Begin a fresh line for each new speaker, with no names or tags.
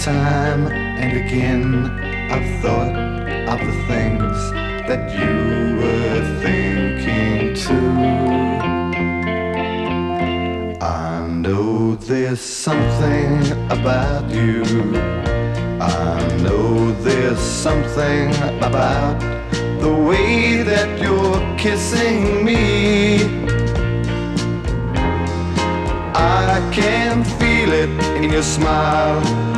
time and again I've thought of the things that you were thinking too. I know there's something about you. I know there's something about the way that you're kissing me. I can feel it in your smile.